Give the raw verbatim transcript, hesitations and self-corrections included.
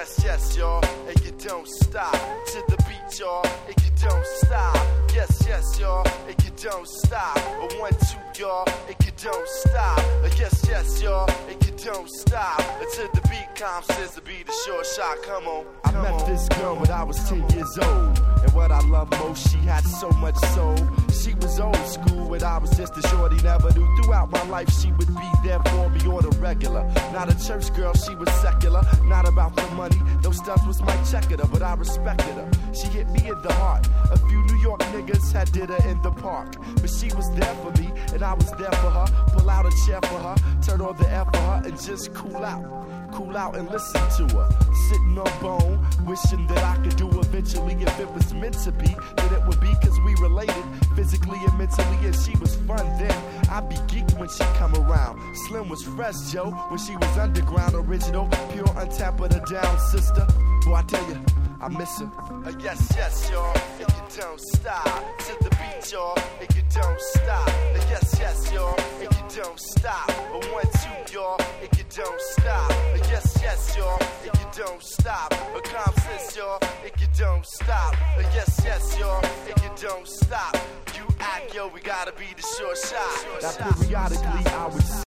yes, yes, y'all, and you don't stop. To the beat, y'all, and you don't stop. Yes, yes, y'all, and you don't stop. A one, two, y'all, and you don't stop. A yes, yes, y'all, and you don't stop. To the beat, calm says to be the short shot. Come on, I met this girl when I was ten years old, and what I love most, she had so much soul. She was old school, and I was just a shorty, never knew. Throughout my life, she would be there for me on a regular. Not a church girl, she was secular. Not about the money, those stunts was my checker, but I respected her. She hit me in the heart. A few New York niggas had did her in the park, but she was there for me, and I was there for her. Pull out a chair for her, turn on the air for her, and just cool out. Cool out and listen to her. Sitting on bone, wishing that I could do eventually. If it was meant to be, then it would be, cause we related physically and mentally, and she was fun then. I'd be geeked when she come around. Slim was fresh, Joe, when she was underground, original, pure, untapped, but a down sister. Boy, I tell you, I miss her. Uh, yes, yes, y'all, and you don't stop. To the beat, y'all, and you don't stop. Uh, yes, yes, y'all, and you don't stop. A one, two, y'all, and you don't stop. Uh, yes, yes, y'all, and you don't stop. A calm sense, y'all, and you don't stop. Uh, yes, yes, y'all, and you don't stop. You act, yo, we gotta be the short shot. Now periodically I would